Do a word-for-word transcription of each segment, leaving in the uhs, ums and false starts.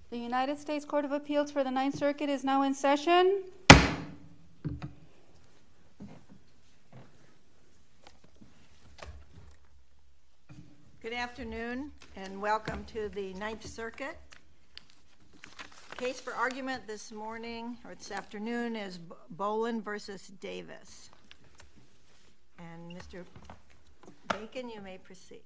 The United States Court of Appeals for the Ninth Circuit is now in session. Good afternoon and welcome to the Ninth Circuit. Case for argument this morning or this afternoon is Boland versus Davis. And Mister Bacon, you may proceed.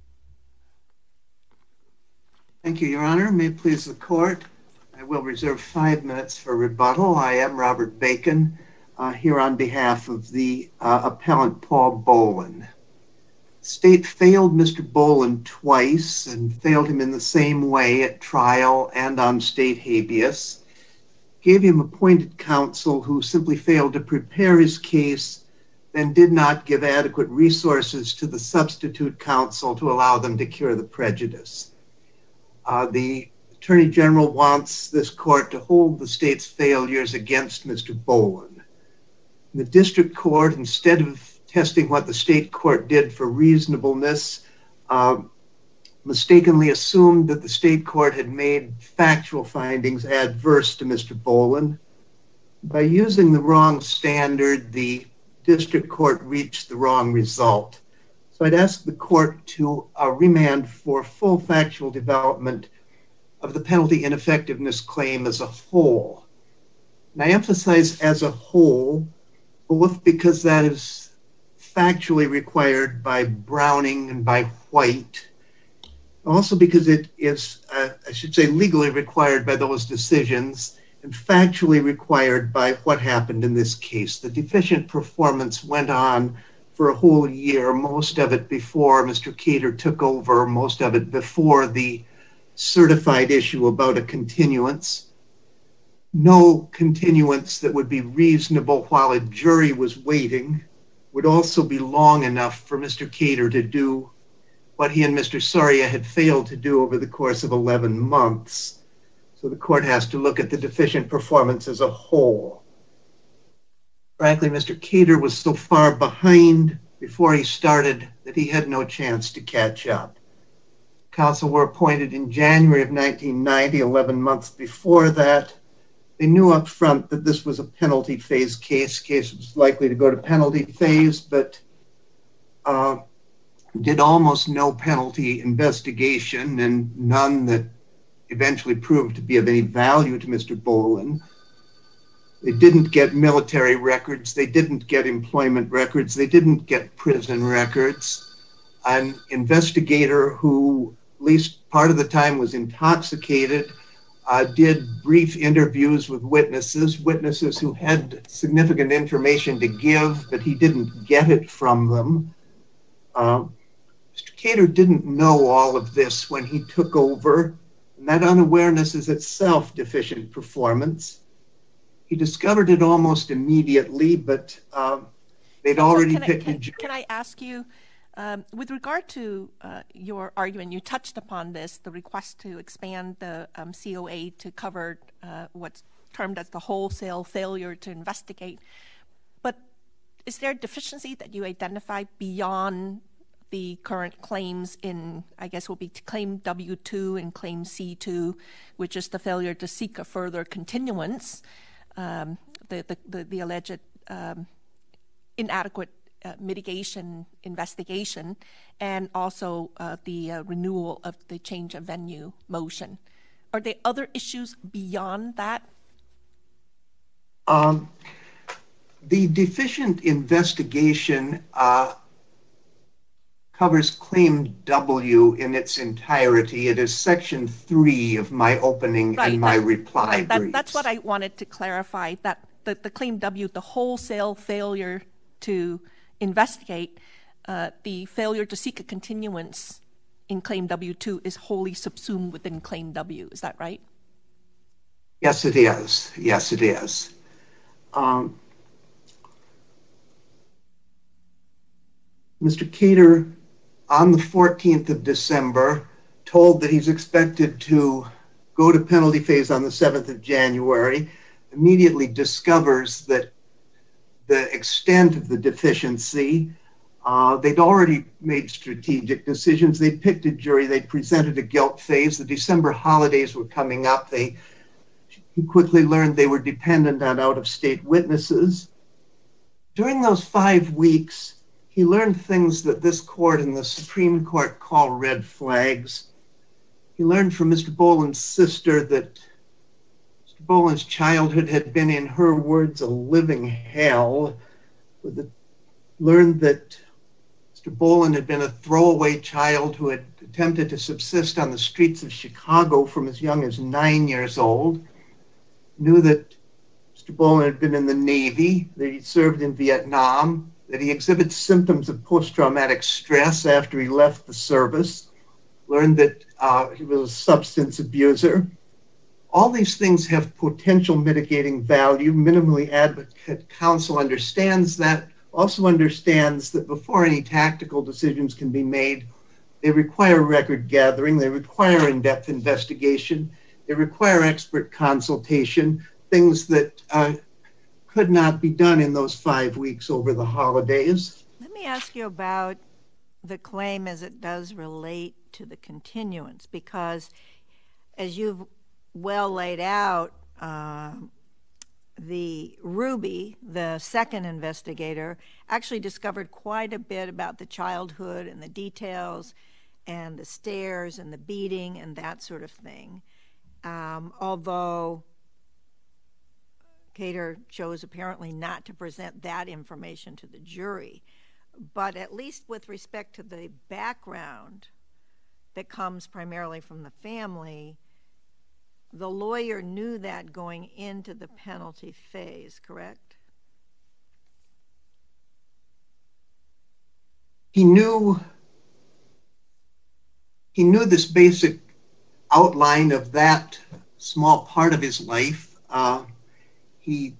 Thank you, Your Honor. May it please the court, I will reserve five minutes for rebuttal. I am Robert Bacon, uh, here on behalf of the uh, appellant Paul Boland. The state failed Mister Boland twice and failed him in the same way at trial and on state habeas. Gave him appointed counsel who simply failed to prepare his case, then did not give adequate resources to the substitute counsel to allow them to cure the prejudice. Uh, the Attorney General wants this court to hold the state's failures against Mister Boland. The district court, instead of testing what the state court did for reasonableness, uh, mistakenly assumed that the state court had made factual findings adverse to Mister Boland. By using the wrong standard, the district court reached the wrong result. So I'd ask the court to uh, remand for full factual development of the penalty ineffectiveness claim as a whole. And I emphasize as a whole, both because that is factually required by Browning and by White, also because it is, uh, I should say, legally required by those decisions and factually required by what happened in this case. The deficient performance went on for a whole year, most of it before Mister Cater took over, most of it before the certified issue about a continuance. No continuance that would be reasonable while a jury was waiting would also be long enough for Mister Cater to do what he and Mister Soria had failed to do over the course of eleven months. So the court has to look at the deficient performance as a whole. Frankly, Mister Cater was so far behind before he started that he had no chance to catch up. Counsel were appointed in January of nineteen ninety, eleven months before that. They knew up front that this was a penalty phase case. Case was likely to go to penalty phase, but uh, did almost no penalty investigation and none that eventually proved to be of any value to Mister Boland. They didn't get military records. They didn't get employment records. They didn't get prison records. An investigator who, at least part of the time, was intoxicated, uh, did brief interviews with witnesses, witnesses who had significant information to give, but he didn't get it from them. Uh, Mister Cater didn't know all of this when he took over, and that unawareness is itself deficient performance. He discovered it almost immediately, but um, they'd so already can picked I, a can, jury. Can I ask you, um, with regard to uh, your argument, you touched upon this, the request to expand the um, C O A to cover uh, what's termed as the wholesale failure to investigate. But is there a deficiency that you identify beyond the current claims in, I guess will be claim W two and claim C two, which is the failure to seek a further continuance? Um, the, the, the, the alleged um, inadequate uh, mitigation investigation, and also uh, the uh, renewal of the change of venue motion. Are there other issues beyond that? Um, the deficient investigation uh, covers claim W in its entirety. It is section three of my opening right, and my that, reply right, that, briefs. That's what I wanted to clarify, that the, the claim W, the wholesale failure to investigate, uh, the failure to seek a continuance in claim W two is wholly subsumed within claim W. Is that right? Yes, it is. Yes, it is. Um, Mister Cater, on the fourteenth of December, told that he's expected to go to penalty phase on the seventh of January, immediately discovers that the extent of the deficiency Uh, they'd already made strategic decisions. They picked a jury. They presented a guilt phase. The December holidays were coming up. They he quickly learned they were dependent on out-of-state witnesses. During those five weeks, he learned things that this court and the Supreme Court call red flags. He learned from Mister Boland's sister that Mister Boland's childhood had been, in her words, a living hell. With the, learned that Mister Boland had been a throwaway child who had attempted to subsist on the streets of Chicago from as young as nine years old. Knew that Mister Boland had been in the Navy, that he served in Vietnam, that he exhibits symptoms of post-traumatic stress after he left the service. Learned that uh, he was a substance abuser. All these things have potential mitigating value. Minimally advocate counsel understands that, also understands that before any tactical decisions can be made, they require record gathering, they require in-depth investigation, they require expert consultation, things that uh, could not be done in those five weeks over the holidays. Let me ask you about the claim as it does relate to the continuance, because as you've well laid out, uh, the Ruby, the second investigator, actually discovered quite a bit about the childhood and the details and the stares and the beating and that sort of thing. Um, although Cater chose apparently not to present that information to the jury. But at least with respect to the background that comes primarily from the family, the lawyer knew that going into the penalty phase, correct? He knew, he knew this basic outline of that small part of his life. Uh, he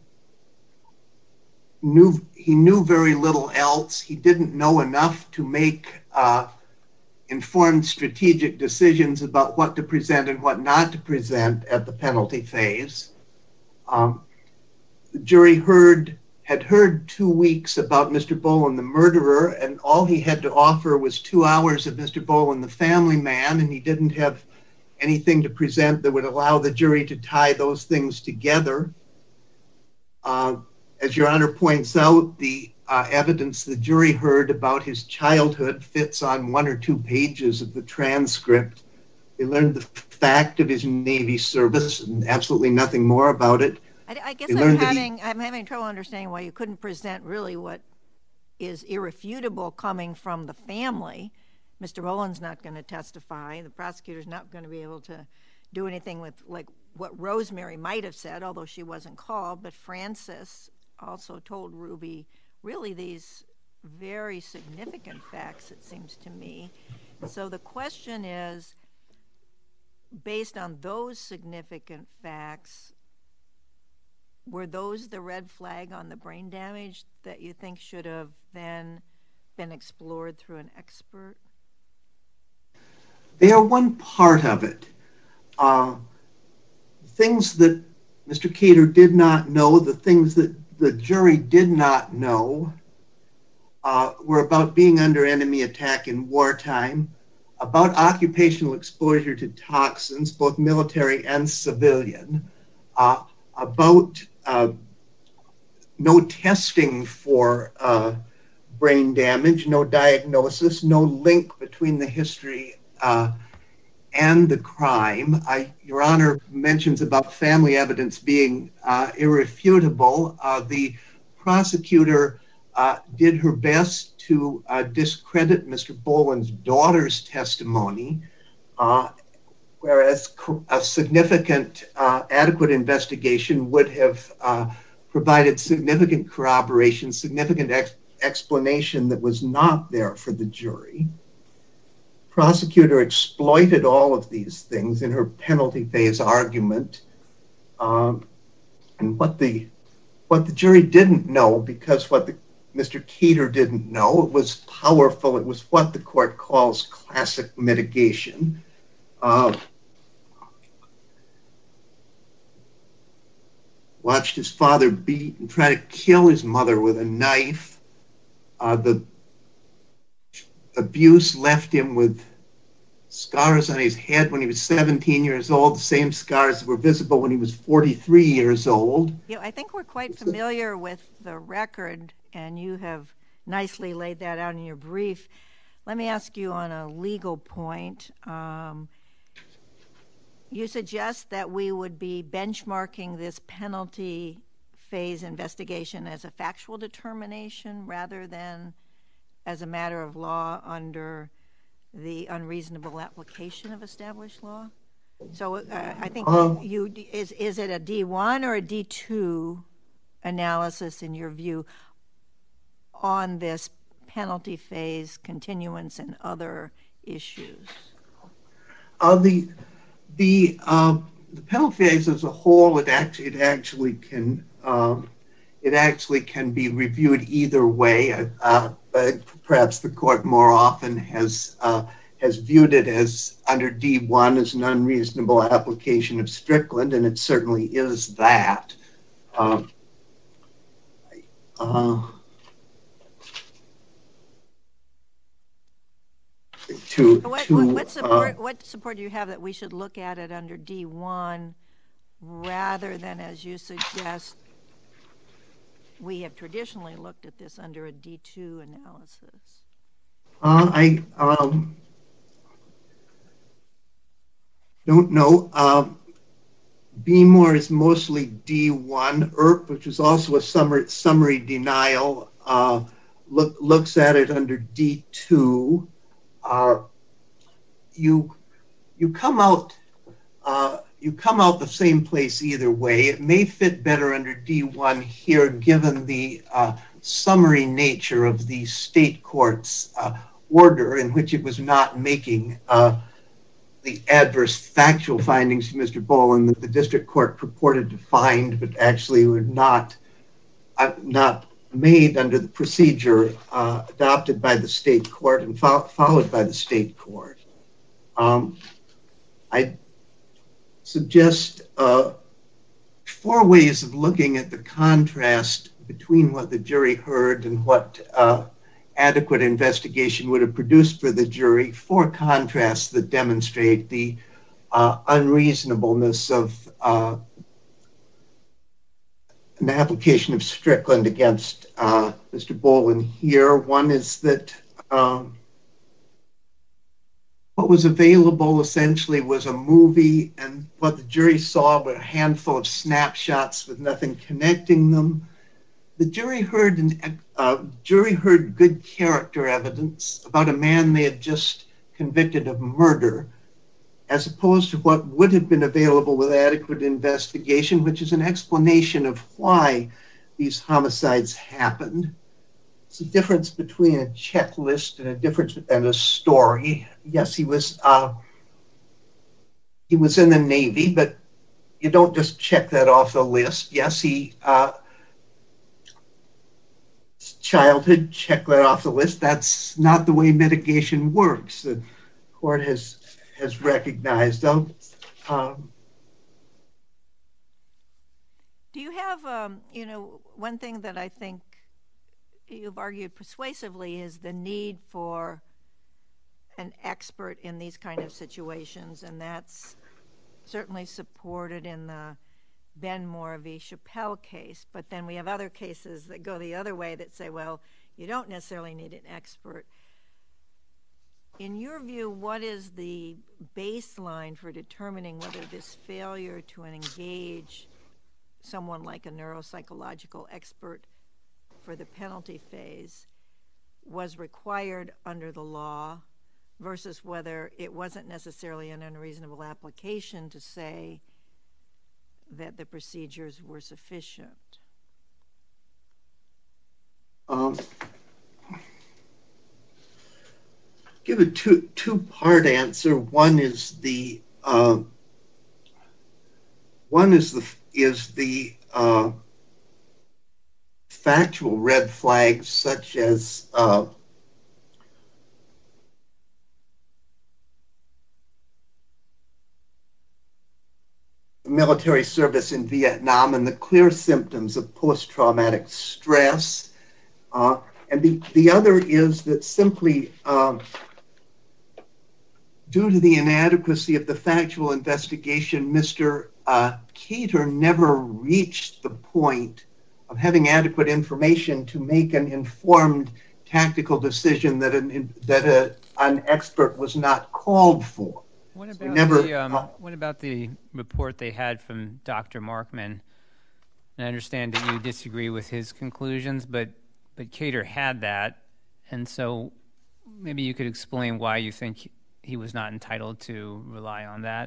knew he knew very little else. He didn't know enough to make uh, informed strategic decisions about what to present and what not to present at the penalty phase. Um, the jury heard had heard two weeks about Mister Boland, the murderer, and all he had to offer was two hours of Mister Boland, the family man, and he didn't have anything to present that would allow the jury to tie those things together. Uh, as Your Honor points out, the uh, evidence the jury heard about his childhood fits on one or two pages of the transcript. They learned the fact of his Navy service and absolutely nothing more about it. I, I guess They I'm learned that he- having I'm having trouble understanding why you couldn't present really what is irrefutable coming from the family. Mister Boland's not going to testify. The prosecutor's not going to be able to do anything with like what Rosemary might have said, although she wasn't called. But Francis also told Ruby really these very significant facts, it seems to me. So the question is, based on those significant facts, were those the red flag on the brain damage that you think should have then been explored through an expert? They are one part of it. Uh, things that Mister Cater did not know, the things that the jury did not know, uh, were about being under enemy attack in wartime, about occupational exposure to toxins, both military and civilian, uh, about uh, no testing for uh, brain damage, no diagnosis, no link between the history uh, and the crime. I, Your Honor mentions about family evidence being uh, irrefutable. Uh, the prosecutor uh, did her best to uh, discredit Mister Boland's daughter's testimony, uh, whereas a significant, uh, adequate investigation would have uh, provided significant corroboration, significant ex- explanation that was not there for the jury. Prosecutor exploited all of these things in her penalty phase argument. Um, and what the what the jury didn't know, because what the, Mister Cater didn't know, it was powerful. It was what the court calls classic mitigation. Uh, watched his father beat and try to kill his mother with a knife. Uh, the abuse left him with scars on his head when he was seventeen years old, the same scars were visible when he was forty-three years old. Yeah, I think we're quite familiar with the record, and you have nicely laid that out in your brief. Let me ask you on a legal point. Um, you suggest that we would be benchmarking this penalty phase investigation as a factual determination rather than as a matter of law under the unreasonable application of established law? So uh, I think uh, you is is it a D one or a D two analysis in your view on this penalty phase continuance and other issues? Uh, the the uh, the penalty phase as a whole, it actually it actually can um, it actually can be reviewed either way. Uh, uh, perhaps the court more often has uh, has viewed it as under D one as an unreasonable application of Strickland, and it certainly is that. Uh, uh, to, what, to, what, support, uh, what support do you have that we should look at it under D one rather than, as you suggest, we have traditionally looked at this under a D two analysis? Uh, I um, don't know. Uh, Beemore is mostly D one. E R P, which is also a summary, summary denial, uh, look, looks at it under D two. Uh, you you come out uh, you come out the same place either way. It may fit better under D one here, given the uh, summary nature of the state court's uh, order, in which it was not making uh, the adverse factual findings to Mister Boland that the district court purported to find, but actually were not uh, not made under the procedure uh, adopted by the state court and fo- followed by the state court. Um, I suggest uh, four ways of looking at the contrast between what the jury heard and what uh, adequate investigation would have produced for the jury, four contrasts that demonstrate the uh, unreasonableness of uh, an application of Strickland against uh, Mister Boland here. One is that um, what was available essentially was a movie, and what the jury saw were a handful of snapshots with nothing connecting them. The jury heard an, uh, jury heard good character evidence about a man they had just convicted of murder, as opposed to what would have been available with adequate investigation, which is an explanation of why these homicides happened. It's a difference between a checklist and a difference and a story. Yes, he was uh, he was in the Navy, but you don't just check that off the list. Yes, he uh, childhood, check that off the list. That's not the way mitigation works. The court has has recognized them. Um, Do you have, um, you know, one thing that I think you've argued persuasively is the need for an expert in these kind of situations, and that's certainly supported in the Benmore v. Chappelle case. But then we have other cases that go the other way that say, well, you don't necessarily need an expert. In your view, what is the baseline for determining whether this failure to engage someone like a neuropsychological expert for the penalty phase was required under the law versus whether it wasn't necessarily an unreasonable application to say that the procedures were sufficient? Um, give a two two part answer. One is the uh, one is the is the uh, factual red flags, such as uh, military service in Vietnam and the clear symptoms of post-traumatic stress, uh, and the, the other is that simply um, due to the inadequacy of the factual investigation, Mister Uh, Cater never reached the point of having adequate information to make an informed tactical decision that an that a, an expert was not called for. What about so never, the um, uh, what about the report they had from Doctor Markman? And I understand that you disagree with his conclusions, but but Cater had that, and so maybe you could explain why you think he was not entitled to rely on that.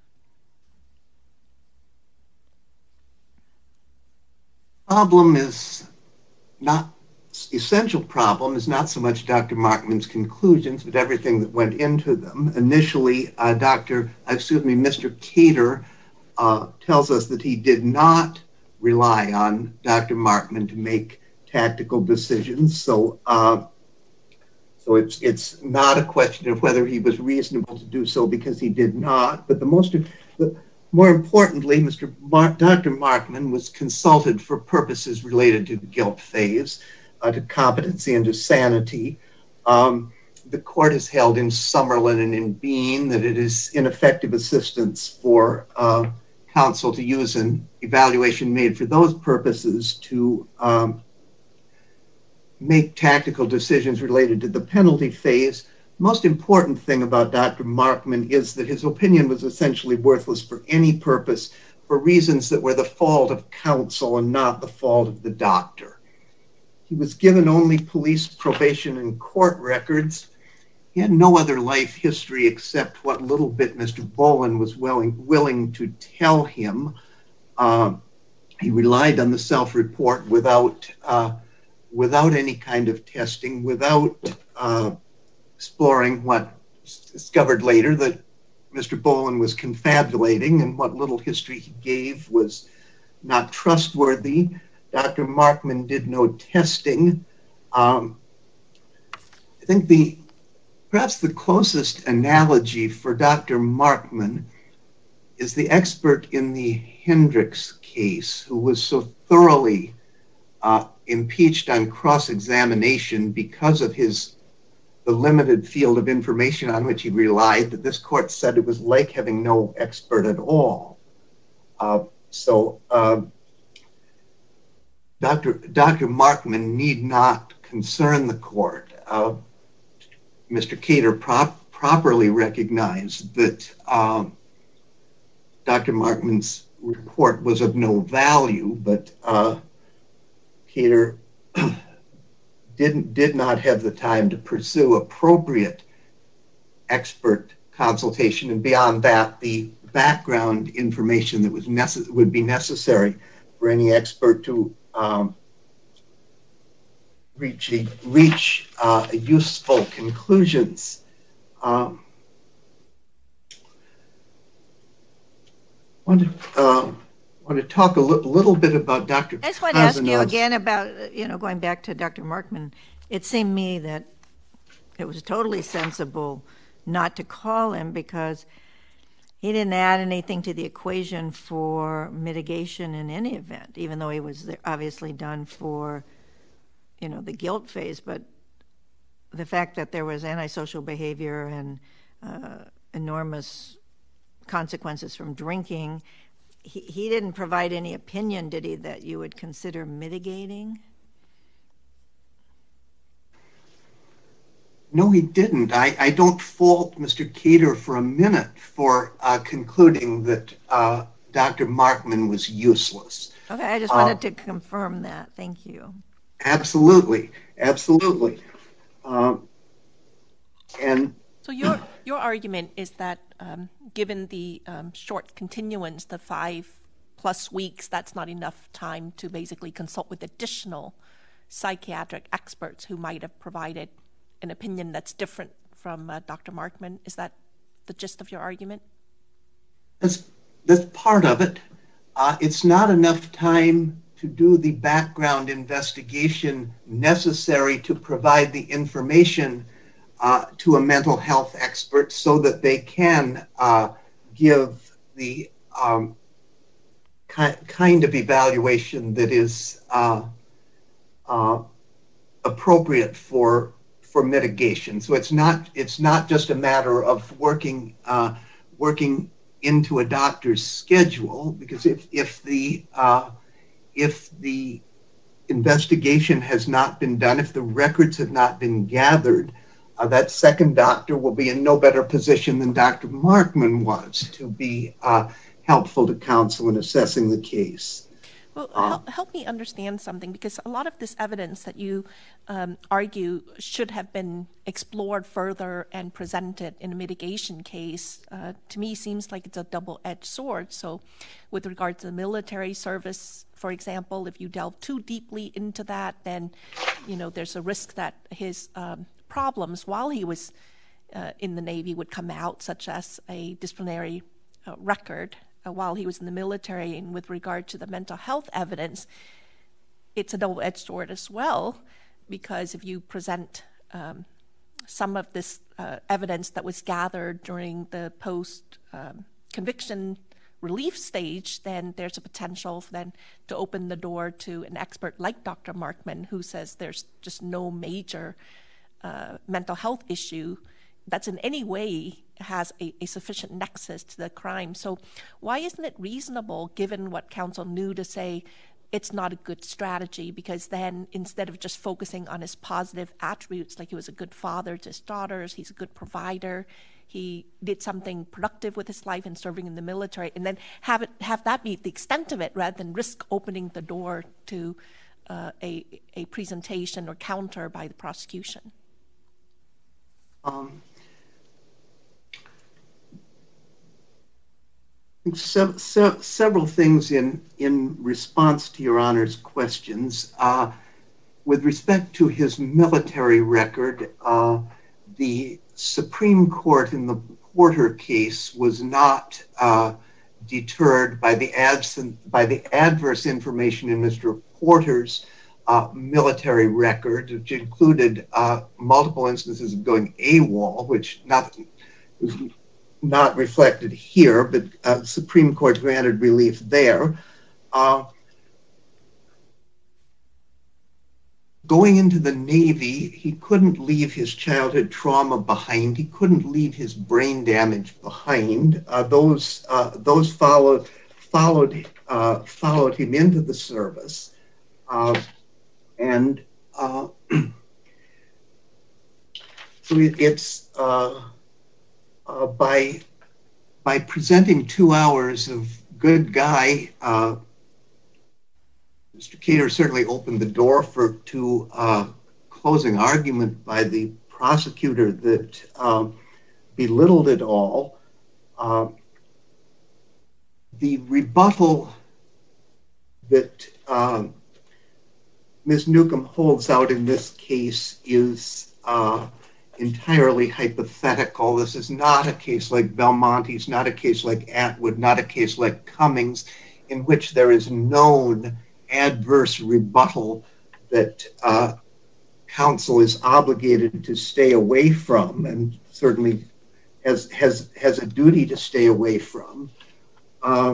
Problem is not essential problem is not so much Doctor Markman's conclusions, but everything that went into them. Initially, uh, Doctor excuse me, Mister Cater uh, tells us that he did not rely on Doctor Markman to make tactical decisions. So, uh, so it's it's not a question of whether he was reasonable to do so because he did not. But the most the, More importantly, Mister Mar- Doctor Markman was consulted for purposes related to the guilt phase, uh, to competency and to sanity. Um, the court has held in Summerlin and in Bean that it is ineffective assistance for uh, counsel to use an evaluation made for those purposes to um, make tactical decisions related to the penalty phase. Most important thing about Doctor Markman is that his opinion was essentially worthless for any purpose for reasons that were the fault of counsel and not the fault of the doctor. He was given only police probation and court records. He had no other life history except what little bit Mister Boland was willing, willing to tell him. Uh, he relied on the self-report without, uh, without any kind of testing, without uh, exploring what discovered later that Mister Boland was confabulating, and what little history he gave was not trustworthy. Doctor Markman did no testing. Um, I think the perhaps the closest analogy for Doctor Markman is the expert in the Hendricks case who was so thoroughly uh, impeached on cross-examination because of his the limited field of information on which he relied, that this court said it was like having no expert at all. Uh, so uh, Doctor Doctor Markman need not concern the court. Uh, Mister Cater prop, properly recognized that um, Doctor Markman's report was of no value, but uh, Cater Didn't, did not have the time to pursue appropriate expert consultation, and beyond that, the background information that was necess- would be necessary for any expert to um, reach a, reach uh, useful conclusions. Um, I want to, uh, want to talk a li- little bit about Doctor I just want to ask you Kazanov's- again about, you know, going back to Doctor Markman. It seemed to me that it was totally sensible not to call him because he didn't add anything to the equation for mitigation in any event, even though he was obviously done for, you know, the guilt phase. But the fact that there was antisocial behavior and uh, enormous consequences from drinking, He, he didn't provide any opinion, did he, that you would consider mitigating? No, he didn't. I, I don't fault Mister Cater for a minute for uh, concluding that uh, Doctor Markman was useless. Okay, I just wanted uh, to confirm that. Thank you. Absolutely, absolutely. Um, and So your your argument is that um, given the um, short continuance, the five plus weeks, that's not enough time to basically consult with additional psychiatric experts who might have provided an opinion that's different from uh, Doctor Markman. Is that the gist of your argument? that's, that's part of it. Uh, it's not enough time to do the background investigation necessary to provide the information uh, to a mental health expert so that they can uh, give the um, ki- kind of evaluation that is uh, uh, appropriate for for mitigation. So it's not it's not just a matter of working uh, working into a doctor's schedule, because if if the uh, if the investigation has not been done, if the records have not been gathered, uh, that second doctor will be in no better position than Doctor Markman was to be uh, helpful to counsel in assessing the case. Well, help, help me understand something, because a lot of this evidence that you um, argue should have been explored further and presented in a mitigation case, uh, to me seems like it's a double-edged sword. So with regard to the military service, for example, if you delve too deeply into that, then, you know, there's a risk that his um, problems while he was uh, in the Navy would come out, such as a disciplinary uh, record Uh, while he was in the military. And with regard to the mental health evidence, it's a double-edged sword as well, because if you present um, some of this uh, evidence that was gathered during the post-conviction um, relief stage, then there's a potential for then to open the door to an expert like Doctor Markman, who says there's just no major uh, mental health issue that's in any way has a, a sufficient nexus to the crime. So why isn't it reasonable, given what counsel knew, to say it's not a good strategy? Because then instead of just focusing on his positive attributes, like he was a good father to his daughters, he's a good provider, he did something productive with his life in serving in the military, and then have it have that be the extent of it, rather than risk opening the door to uh, a, a presentation or counter by the prosecution? Um. So, so, several things in, in response to Your Honor's questions. Uh, with respect to his military record, uh, the Supreme Court in the Porter case was not uh, deterred by the, absent, by the adverse information in Mister Porter's uh, military record, which included uh, multiple instances of going AWOL, which not was not reflected here, but uh, Supreme Court granted relief there. Uh, going into the Navy, he couldn't leave his childhood trauma behind. He couldn't leave his brain damage behind. Uh, those uh, those followed followed uh, followed him into the service, uh, and uh, so it, it's. Uh, Uh, by by presenting two hours of good guy, uh, Mister Cater certainly opened the door for to uh, closing argument by the prosecutor that um, belittled it all. Uh, the rebuttal that uh, Miz Newcomb holds out in this case is uh, entirely hypothetical. This is not a case like Belmonte, it's not a case like Atwood, not a case like Cummings, in which there is known adverse rebuttal that uh, counsel is obligated to stay away from, and certainly has has has a duty to stay away from. Uh,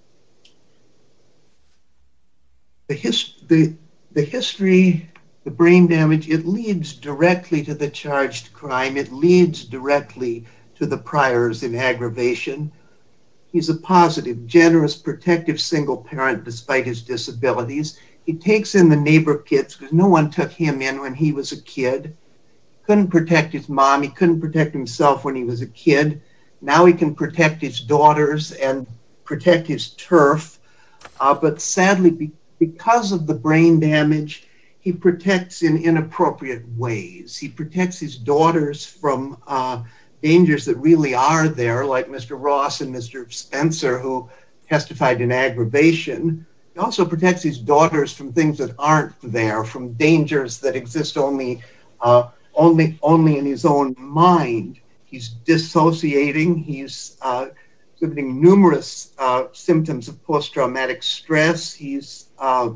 the his the the history. The brain damage, it leads directly to the charged crime. It leads directly to the priors in aggravation. He's a positive, generous, protective single parent despite his disabilities. He takes in the neighbor kids because no one took him in when he was a kid. He couldn't protect his mom. He couldn't protect himself when he was a kid. Now he can protect his daughters and protect his turf. Uh, but sadly, be- because of the brain damage, he protects in inappropriate ways. He protects his daughters from uh, dangers that really are there, like Mister Ross and Mister Spencer, who testified in aggravation. He also protects his daughters from things that aren't there, from dangers that exist only, uh, only, only in his own mind. He's dissociating. He's uh, exhibiting numerous uh, symptoms of post-traumatic stress. He's uh,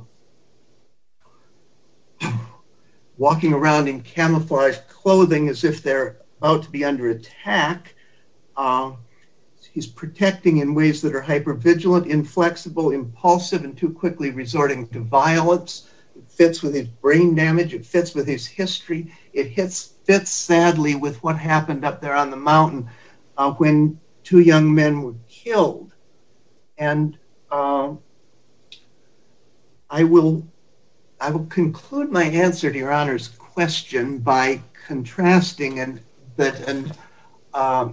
walking around in camouflage clothing as if they're about to be under attack. Uh, he's protecting in ways that are hypervigilant, inflexible, impulsive, and too quickly resorting to violence. fits with his brain damage. It fits with his history. It hits, fits sadly with what happened up there on the mountain uh, when two young men were killed. And uh, I will, I will conclude my answer to Your Honor's question by contrasting and that an uh,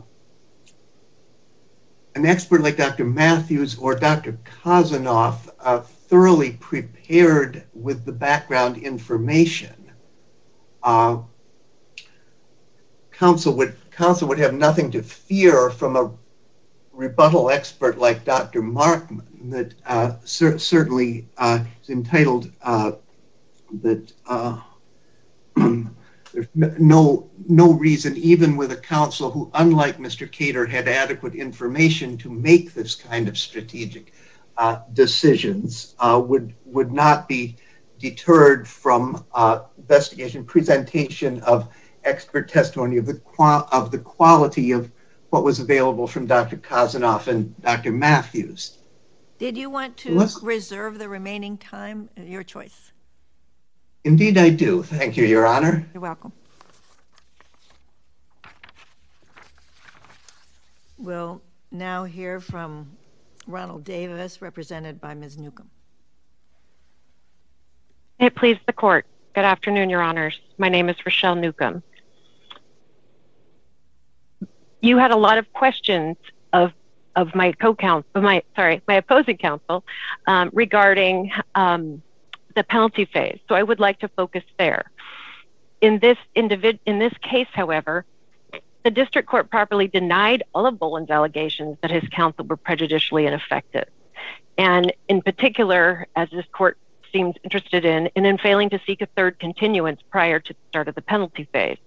an expert like Doctor Matthews or Doctor Kazanoff, uh, thoroughly prepared with the background information, uh, counsel would counsel would have nothing to fear from a rebuttal expert like Doctor Markman. That uh, cer certainly uh, is entitled. Uh, that uh, there's no no reason, even with a counsel who, unlike Mister Cater, had adequate information to make this kind of strategic uh, decisions, uh, would would not be deterred from uh, investigation, presentation of expert testimony of the qual of the quality of what was available from Doctor Kazanoff and Doctor Matthews. Did you want to Let's, reserve the remaining time? Your choice. Indeed, I do. Thank you, Your Honor. You're welcome. We'll now hear from Ronald Davis, represented by Miz Newcomb. May it please the court. Good afternoon, Your Honors. My name is Rochelle Newcomb. You had a lot of questions of of my co-counsel, my sorry, my opposing counsel, um, regarding um, the penalty phase. So I would like to focus there. In this individ in this case, however, the district court properly denied all of Boland's allegations that his counsel were prejudicially ineffective, and in particular, as this court seems interested in, and in failing to seek a third continuance prior to the start of the penalty phase.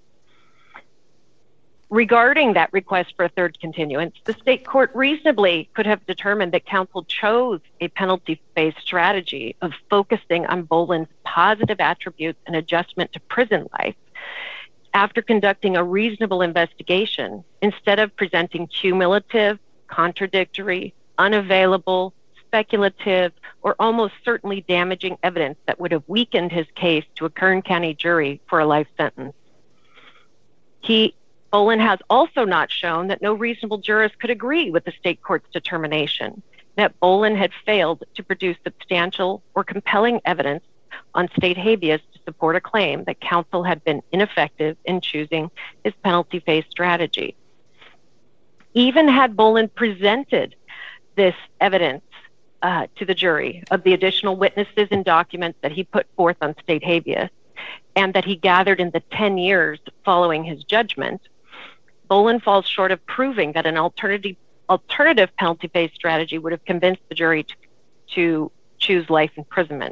Regarding that request for a third continuance, the state court reasonably could have determined that counsel chose a penalty phase strategy of focusing on Boland's positive attributes and adjustment to prison life after conducting a reasonable investigation, instead of presenting cumulative, contradictory, unavailable, speculative, or almost certainly damaging evidence that would have weakened his case to a Kern County jury for a life sentence. He Boland has also not shown that no reasonable jurist could agree with the state court's determination that Boland had failed to produce substantial or compelling evidence on state habeas to support a claim that counsel had been ineffective in choosing his penalty phase strategy. Even had Boland presented this evidence uh, to the jury of the additional witnesses and documents that he put forth on state habeas and that he gathered in the ten years following his judgment, Boland falls short of proving that an alternative alternative penalty phase strategy would have convinced the jury to, to choose life imprisonment.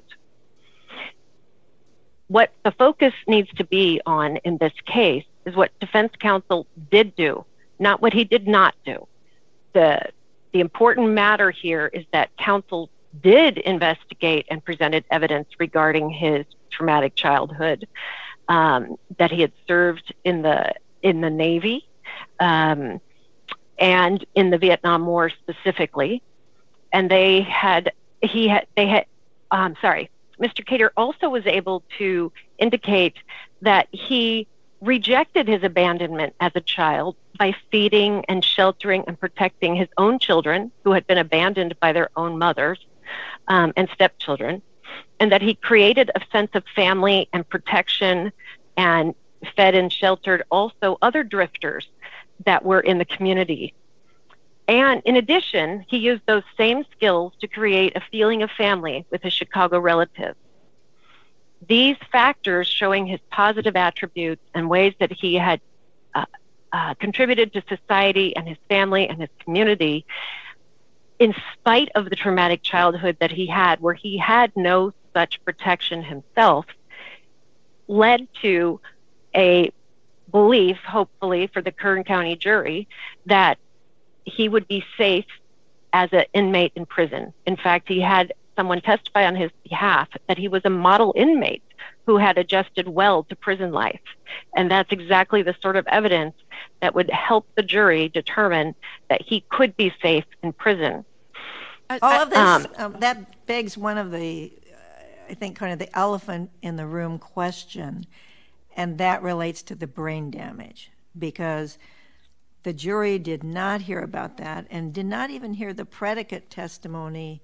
What the focus needs to be on in this case is what defense counsel did do, not what he did not do. The, the important matter here is that counsel did investigate and presented evidence regarding his traumatic childhood, um, that he had served in the in the Navy, um, and in the Vietnam War specifically, and they had he had they had um, sorry, Mister Cater also was able to indicate that he rejected his abandonment as a child by feeding and sheltering and protecting his own children who had been abandoned by their own mothers um, and stepchildren, and that he created a sense of family and protection and fed and sheltered also other drifters that were in the community. And in addition, he used those same skills to create a feeling of family with his Chicago relatives. These factors showing his positive attributes and ways that he had uh, uh, contributed to society and his family and his community, in spite of the traumatic childhood that he had, where he had no such protection himself, led to a belief, hopefully for the Kern County jury, that he would be safe as an inmate in prison. In fact, he had someone testify on his behalf that he was a model inmate who had adjusted well to prison life. And that's exactly the sort of evidence that would help the jury determine that he could be safe in prison. All of this, Um, um, that begs one of the I think, kind of the elephant in the room question, and that relates to the brain damage, because the jury did not hear about that and did not even hear the predicate testimony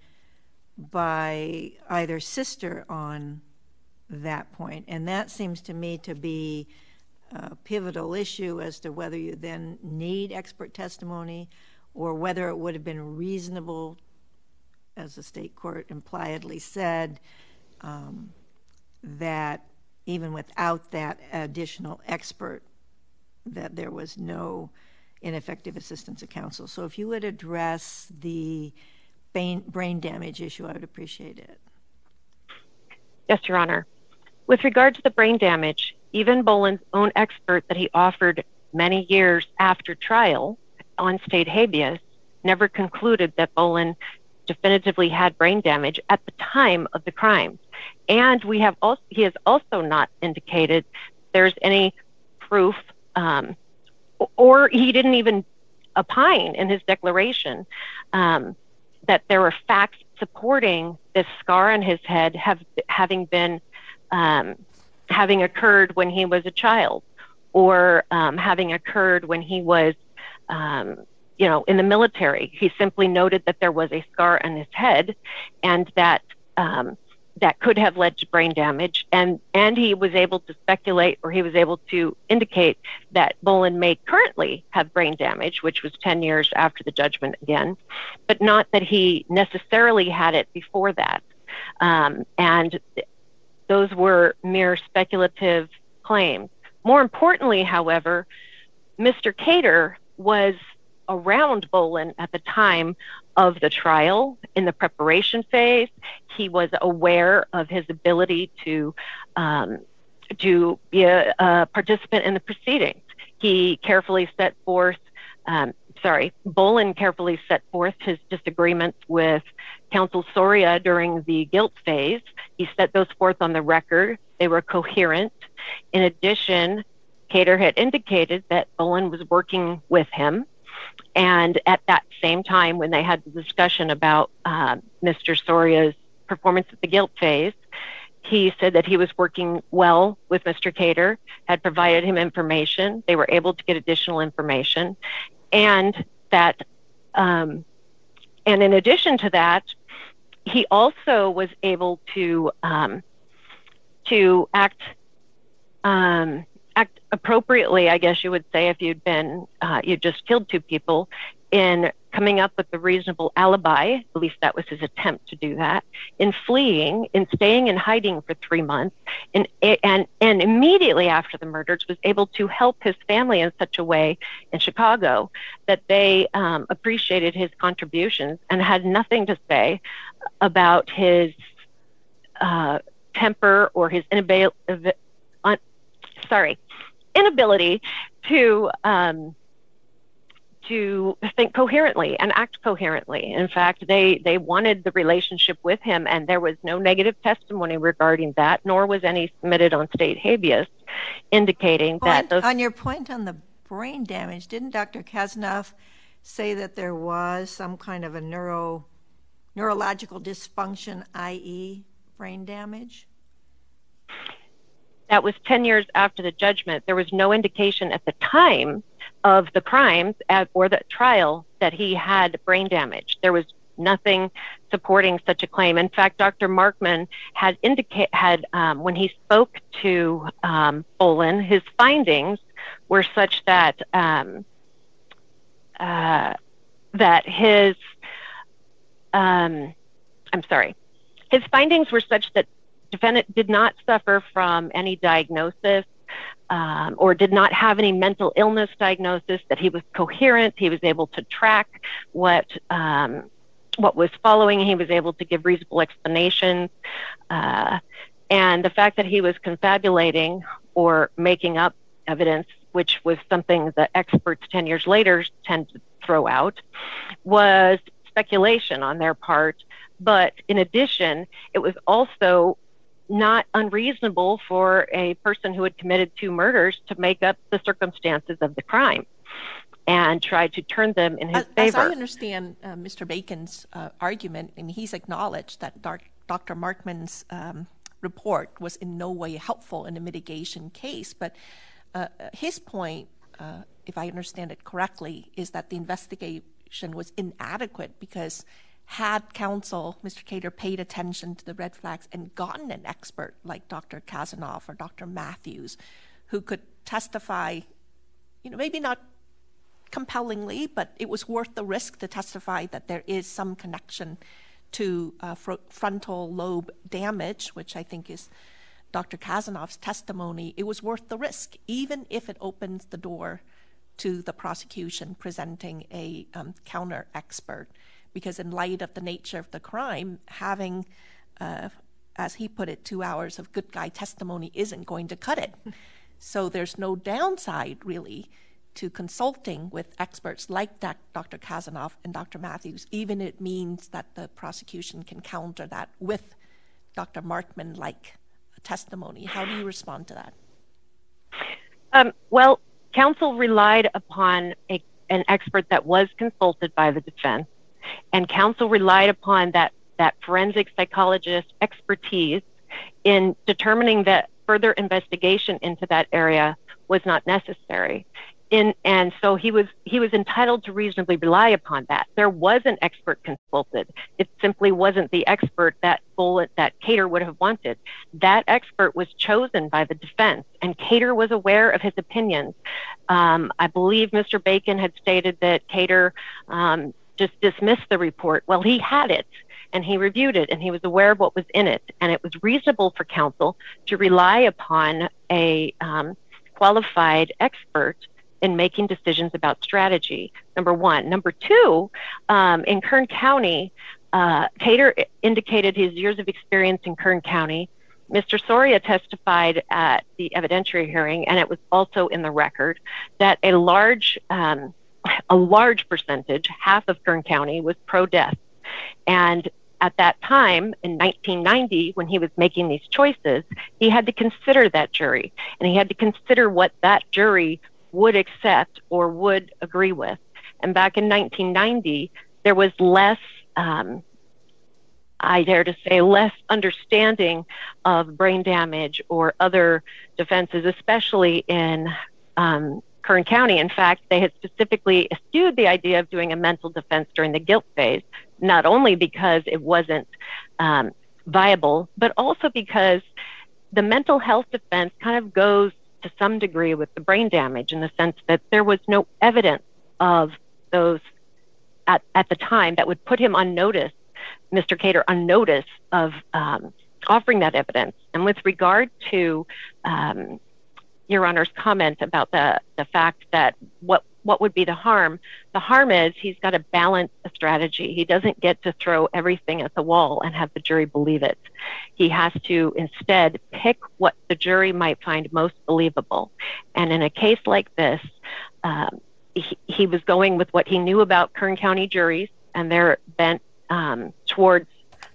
by either sister on that point. And that seems to me to be a pivotal issue as to whether you then need expert testimony or whether it would have been reasonable, as the state court impliedly said, um, that even without that additional expert, that there was no ineffective assistance of counsel. So if you would address the brain, brain damage issue, I would appreciate it. Yes, Your Honor. With regard to the brain damage, even Boland's own expert that he offered many years after trial on state habeas never concluded that Boland definitively had brain damage at the time of the crime. And we have also, he has also not indicated there's any proof, um, or he didn't even opine in his declaration um, that there were facts supporting this scar on his head have, having been um, having occurred when he was a child, or um, having occurred when he was, um, you know, in the military. He simply noted that there was a scar on his head, and that um, that could have led to brain damage, and and he was able to speculate, or he was able to indicate that Boland may currently have brain damage, which was ten years after the judgment again, but not that he necessarily had it before that. Um, and those were mere speculative claims. More importantly, however, Mister Cater was around Boland at the time of the trial, in the preparation phase. He was aware of his ability to um, to be a, a participant in the proceedings. He carefully set forth, um, sorry, Boland carefully set forth his disagreements with Counsel Soria during the guilt phase. He set those forth on the record. They were coherent. In addition, Cater had indicated that Boland was working with him. And at that same time, when they had the discussion about uh, Mister Soria's performance at the guilt phase, he said that he was working well with Mister Cater, had provided him information. They were able to get additional information. And that, um, and in addition to that, he also was able to, um, to act, um, act appropriately, I guess you would say, if you'd been, uh, you just killed two people, in coming up with a reasonable alibi, at least that was his attempt to do that, in fleeing, in staying in hiding for three months, and, and, and immediately after the murders was able to help his family in such a way in Chicago that they um, appreciated his contributions and had nothing to say about his uh, temper or his inability, uh, sorry, inability to um, to think coherently and act coherently. In fact, they they wanted the relationship with him, and there was no negative testimony regarding that, nor was any submitted on state habeas indicating Point, that those... On your point on the brain damage, didn't Doctor Kasanoff say that there was some kind of a neuro neurological dysfunction, that is brain damage? That was ten years after the judgment. There was no indication at the time of the crimes at, or the trial that he had brain damage. There was nothing supporting such a claim. In fact, Doctor Markman had indicate had um, when he spoke to um, Boland, his findings were such that um, uh, that his um, I'm sorry, his findings were such that defendant did not suffer from any diagnosis um, or did not have any mental illness diagnosis, that he was coherent, he was able to track what um, what was following, he was able to give reasonable explanations, uh, and the fact that he was confabulating or making up evidence, which was something that experts ten years later tend to throw out, was speculation on their part. But in addition, it was also not unreasonable for a person who had committed two murders to make up the circumstances of the crime and try to turn them in his as, favor. As I understand uh, Mister Bacon's uh, argument, and he's acknowledged that Doctor Markman's um, report was in no way helpful in a mitigation case. But uh, his point, uh, if I understand it correctly, is that the investigation was inadequate because had counsel, Mister Cater, paid attention to the red flags and gotten an expert like Doctor Kazanoff or Doctor Matthews who could testify, you know, maybe not compellingly, but it was worth the risk to testify that there is some connection to uh, fr- frontal lobe damage, which I think is Doctor Kazanoff's testimony. It was worth the risk, even if it opens the door to the prosecution presenting a um, counter expert, because in light of the nature of the crime, having, uh, as he put it, two hours of good guy testimony isn't going to cut it. So there's no downside, really, to consulting with experts like Doctor Kazanoff and Doctor Matthews, even if it means that the prosecution can counter that with Doctor Markman-like testimony. How do you respond to that? Um, well, counsel relied upon a, an expert that was consulted by the defense, and counsel relied upon that, that forensic psychologist expertise in determining that further investigation into that area was not necessary. In, and so he was he was entitled to reasonably rely upon that. There was an expert consulted. It simply wasn't the expert that Bolin, that Cater would have wanted. That expert was chosen by the defense, and Cater was aware of his opinions. Um, I believe Mister Bacon had stated that Cater um, just dismissed the report. Well, he had it, and he reviewed it, and he was aware of what was in it, and it was reasonable for counsel to rely upon a um, qualified expert in making decisions about strategy, number one. Number two, um, in Kern County, uh, Cater indicated his years of experience in Kern County. Mister Soria testified at the evidentiary hearing, and it was also in the record, that a large, um, a large percentage, half of Kern County, was pro-death. And at that time, in nineteen ninety, when he was making these choices, he had to consider that jury, and he had to consider what that jury would accept or would agree with. And back in nineteen ninety, there was less, um, I dare to say, less understanding of brain damage or other defenses, especially in um, Kern County. In fact, they had specifically eschewed the idea of doing a mental defense during the guilt phase, not only because it wasn't um, viable, but also because the mental health defense kind of goes to some degree with the brain damage, in the sense that there was no evidence of those at, at the time that would put him on notice, Mister Cater on notice of um, offering that evidence. And with regard to um, Your Honor's comment about the, the fact that what what would be the harm, the harm is he's got to balance a strategy. He doesn't get to throw everything at the wall and have the jury believe it. He has to instead pick what the jury might find most believable. And in a case like this, um, he, he was going with what he knew about Kern County juries and their bent um, towards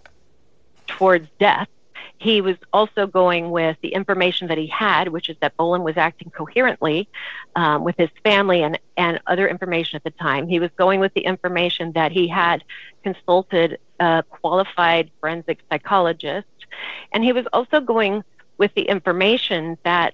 towards death. He was also going with the information that he had, which is that Bolin was acting coherently um, with his family and, and other information at the time. He was going with the information that he had consulted a qualified forensic psychologist. And he was also going with the information that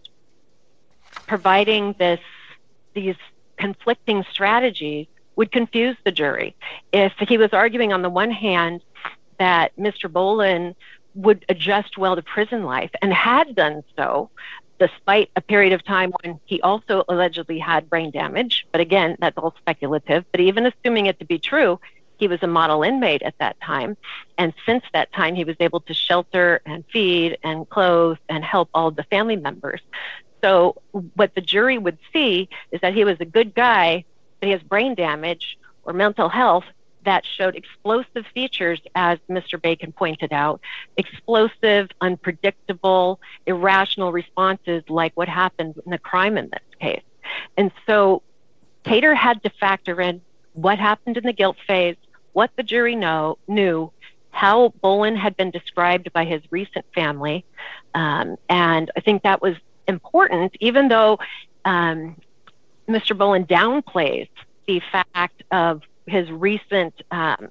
providing this these conflicting strategies would confuse the jury. If he was arguing on the one hand that Mister Bolin would adjust well to prison life, and had done so, despite a period of time when he also allegedly had brain damage. But again, that's all speculative. But even assuming it to be true, he was a model inmate at that time. And since that time, he was able to shelter and feed and clothe and help all of the family members. So what the jury would see is that he was a good guy, but he has brain damage or mental health that showed explosive features, as Mister Bacon pointed out, explosive, unpredictable, irrational responses like what happened in the crime in this case. And so Cater had to factor in what happened in the guilt phase, what the jury know, knew, how Bolin had been described by his recent family. Um, and I think that was important, even though um, Mister Bolin downplays the fact of his recent um,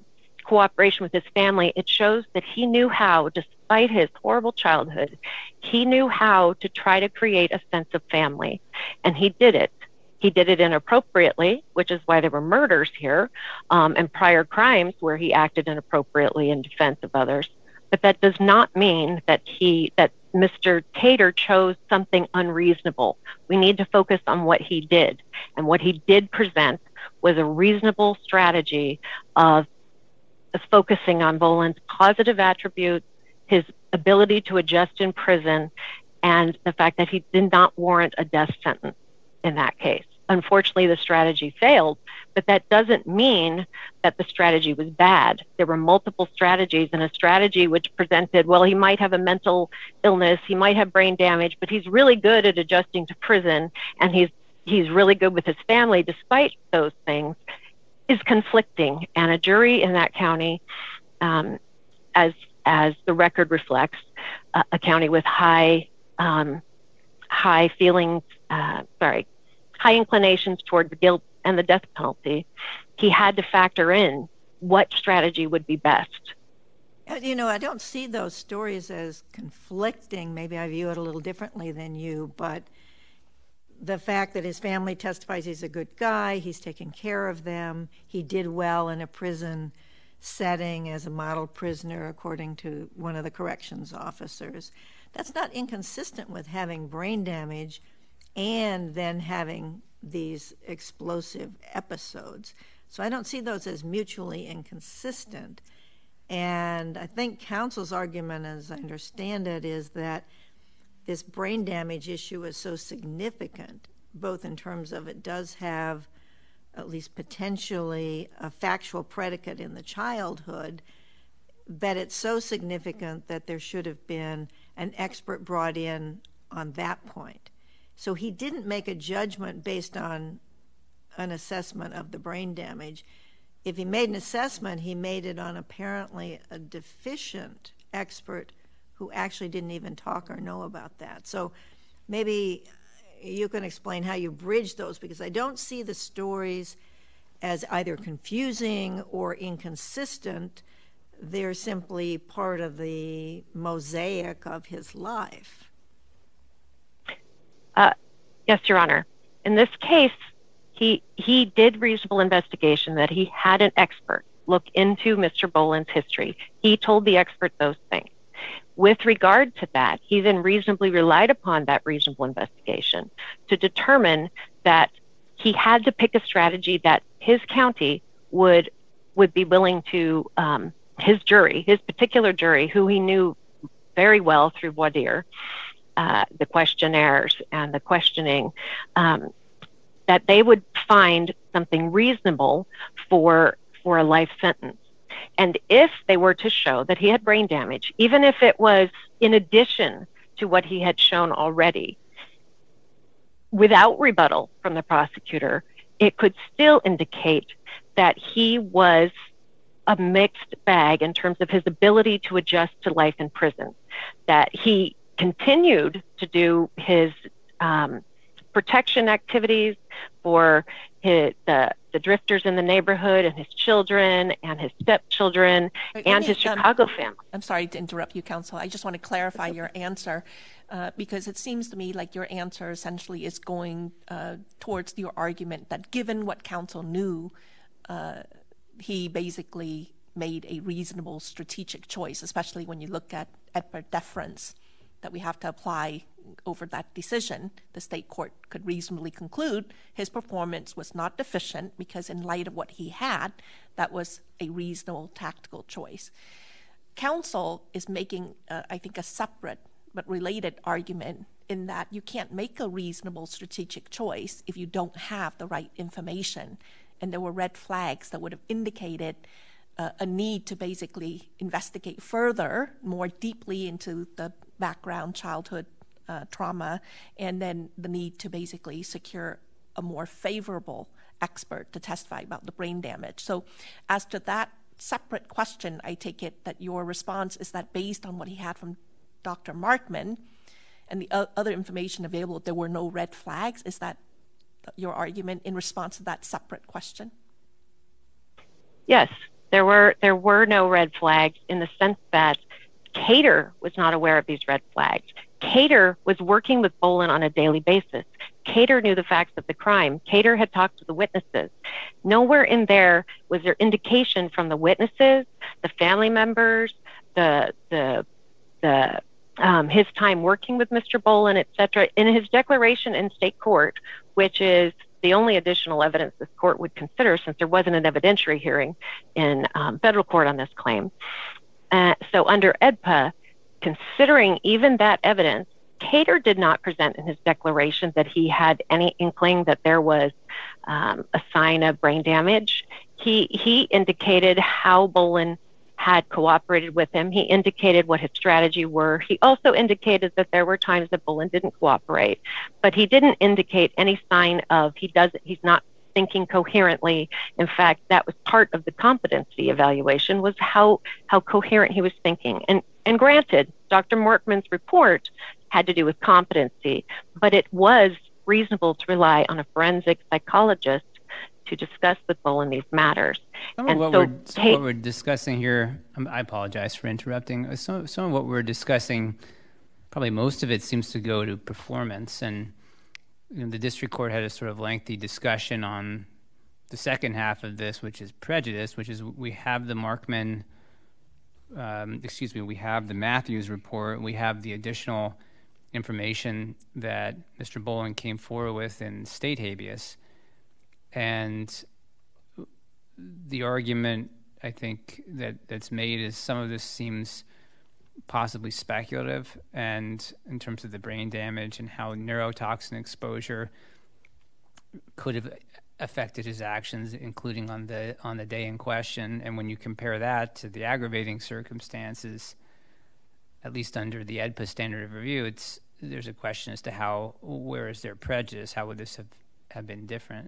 cooperation with his family, it shows that he knew how, despite his horrible childhood, he knew how to try to create a sense of family. And he did it. He did it inappropriately, which is why there were murders here, um, and prior crimes where he acted inappropriately in defense of others. But that does not mean that he, that Mister Cater chose something unreasonable. We need to focus on what he did. And what he did present was a reasonable strategy of, of focusing on Boland's positive attributes, his ability to adjust in prison, and the fact that he did not warrant a death sentence in that case. Unfortunately, the strategy failed, but that doesn't mean that the strategy was bad. There were multiple strategies, and a strategy which presented, well, he might have a mental illness, he might have brain damage, but he's really good at adjusting to prison, and he's he's really good with his family despite those things, is conflicting. And a jury in that county, um, as as the record reflects, uh, a county with high um, high feelings, uh, sorry, high inclinations toward the guilt and the death penalty, he had to factor in what strategy would be best. You know, I don't see those stories as conflicting. Maybe I view it a little differently than you, but the fact that his family testifies he's a good guy, he's taking care of them, he did well in a prison setting as a model prisoner, according to one of the corrections officers, that's not inconsistent with having brain damage and then having these explosive episodes. So I don't see those as mutually inconsistent. And I think counsel's argument, as I understand it, is that this brain damage issue is so significant, both in terms of it does have at least potentially a factual predicate in the childhood, but it's so significant that there should have been an expert brought in on that point. So he didn't make a judgment based on an assessment of the brain damage. If he made an assessment, he made it on apparently a deficient expert who actually didn't even talk or know about that. So maybe you can explain how you bridge those, because I don't see the stories as either confusing or inconsistent. They're simply part of the mosaic of his life. Uh, yes, Your Honor. In this case, he he did reasonable investigation, that he had an expert look into Mister Boland's history. He told the expert those things. With regard to that, he then reasonably relied upon that reasonable investigation to determine that he had to pick a strategy that his county would would be willing to, um, his jury, his particular jury, who he knew very well through voir dire, uh, the questionnaires and the questioning, um, that they would find something reasonable for for a life sentence. And if they were to show that he had brain damage, even if it was in addition to what he had shown already, without rebuttal from the prosecutor, it could still indicate that he was a mixed bag in terms of his ability to adjust to life in prison, that he continued to do his um, protection activities for his, the, the drifters in the neighborhood and his children and his stepchildren Wait, and me, his Chicago um, family. I'm sorry to interrupt you, counsel. I just want to clarify your answer, uh, because it seems to me like your answer essentially is going uh, towards your argument that given what counsel knew, uh, he basically made a reasonable strategic choice, especially when you look at Edward deference that we have to apply over that decision. The state court could reasonably conclude his performance was not deficient because in light of what he had, that was a reasonable tactical choice. Counsel is making, uh, I think, a separate but related argument in that you can't make a reasonable strategic choice if you don't have the right information. And there were red flags that would have indicated uh, a need to basically investigate further, more deeply into the background childhood uh, trauma, and then the need to basically secure a more favorable expert to testify about the brain damage. So as to that separate question, I take it that your response is that based on what he had from Doctor Markman and the o- other information available, there were no red flags. Is that your argument in response to that separate question? Yes, There were there were no red flags in the sense that Cater was not aware of these red flags. Cater was working with Bolin on a daily basis. Cater knew the facts of the crime. Cater had talked to the witnesses. Nowhere in there was there indication from the witnesses, the family members, the the the um, his time working with Mister Bolin, et cetera. In his declaration in state court, which is the only additional evidence this court would consider since there wasn't an evidentiary hearing in um, federal court on this claim. Uh, so under E D P A, considering even that evidence, Cater did not present in his declaration that he had any inkling that there was um, a sign of brain damage. He he indicated how Bolin had cooperated with him. He indicated what his strategy were. He also indicated that there were times that Bolin didn't cooperate, but he didn't indicate any sign of he doesn't. He's not thinking coherently. In fact, that was part of the competency evaluation, was how how coherent he was thinking. And and granted, Doctor Morkman's report had to do with competency, but it was reasonable to rely on a forensic psychologist to discuss with Bolin these matters. Some and of what, so we're, some Kate, what we're discussing here, um, I apologize for interrupting. Some, some of what we're discussing, probably most of it seems to go to performance. And you know, the district court had a sort of lengthy discussion on the second half of this, which is prejudice, which is we have the Markman, um, excuse me, we have the Matthews report, we have the additional information that Mister Bolin came forward with in state habeas. And the argument, I think, that, that's made is some of this seems possibly speculative, and in terms of the brain damage and how neurotoxin exposure could have affected his actions, including on the on the day in question. And when you compare that to the aggravating circumstances, at least under the E D P A standard of review, it's there's a question as to how, where is there prejudice? How would this have, have been different?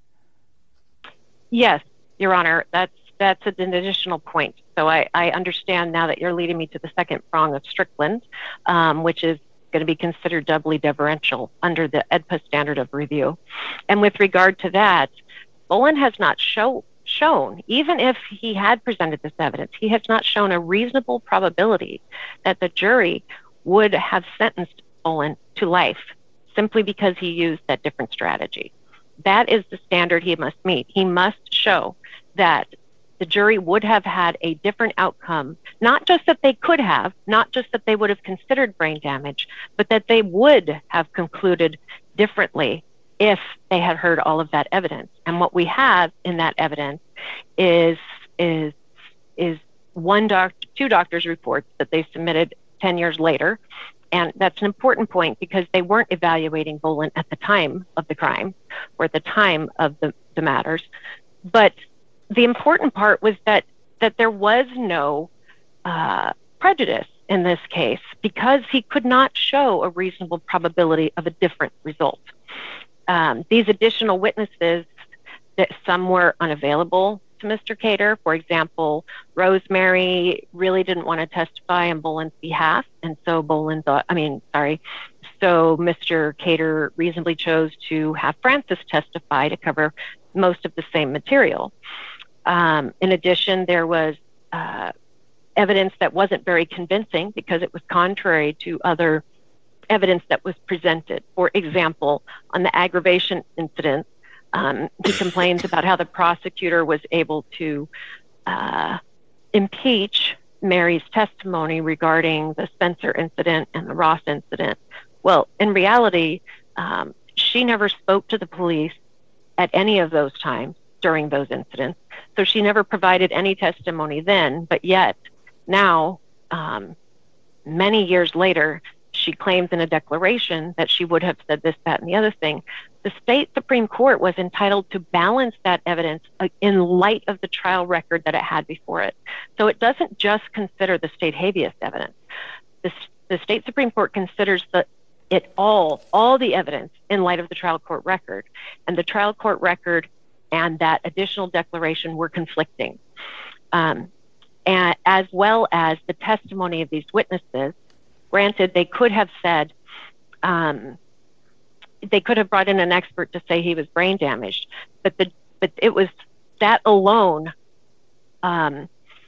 Yes, Your Honor, that's that's an additional point. So I, I understand now that you're leading me to the second prong of Strickland, um, which is going to be considered doubly deferential under the E D P A standard of review. And with regard to that, Bolin has not show, shown, even if he had presented this evidence, he has not shown a reasonable probability that the jury would have sentenced Bolin to life simply because he used that different strategy. That is the standard he must meet. He must show that the jury would have had a different outcome, not just that they could have, not just that they would have considered brain damage, but that they would have concluded differently if they had heard all of that evidence. And what we have in that evidence is is is one doctor, two doctors' reports that they submitted ten years later. And that's an important point because they weren't evaluating Bolin at the time of the crime or at the time of the, the matters. But the important part was that that there was no uh, prejudice in this case because he could not show a reasonable probability of a different result. Um, these additional witnesses, that some were unavailable to Mister Cater. For example, Rosemary really didn't want to testify on Bolin's behalf, and so Bolin thought, I mean, sorry, so Mister Cater reasonably chose to have Francis testify to cover most of the same material. Um, in addition, there was uh, evidence that wasn't very convincing because it was contrary to other evidence that was presented. For example, on the aggravation incident, um, he complains about how the prosecutor was able to uh, impeach Mary's testimony regarding the Spencer incident and the Ross incident. Well, in reality, um, she never spoke to the police at any of those times during those incidents. So she never provided any testimony then, but yet now, um, many years later, she claims in a declaration that she would have said this, that, and the other thing. The state Supreme Court was entitled to balance that evidence in light of the trial record that it had before it. So it doesn't just consider the state habeas evidence. The, the state Supreme Court considers the, it all, all the evidence in light of the trial court record. And the trial court record and that additional declaration were conflicting. Um, and as well as the testimony of these witnesses. Granted, they could have said, um, they could have brought in an expert to say he was brain damaged, but the but it was that alone um,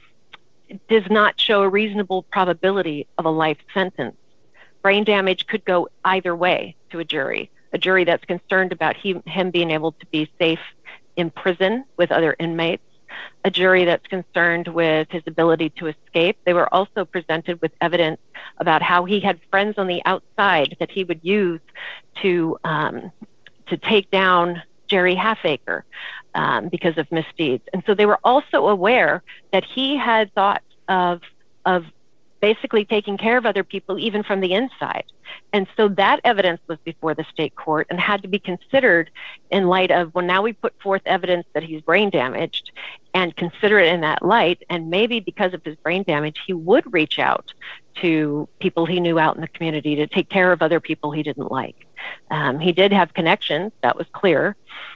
does not show a reasonable probability of a life sentence. Brain damage could go either way to a jury, a jury that's concerned about he, him being able to be safe in prison with other inmates, a jury that's concerned with his ability to escape. They were also presented with evidence about how he had friends on the outside that he would use to um, to take down Jerry Halfacre um, because of misdeeds. And so they were also aware that he had thoughts of of basically taking care of other people, even from the inside. And so that evidence was before the state court and had to be considered in light of, well, now we put forth evidence that he's brain damaged and consider it in that light. And maybe because of his brain damage, he would reach out to people he knew out in the community to take care of other people he didn't like. Um, he did have connections, that was clear.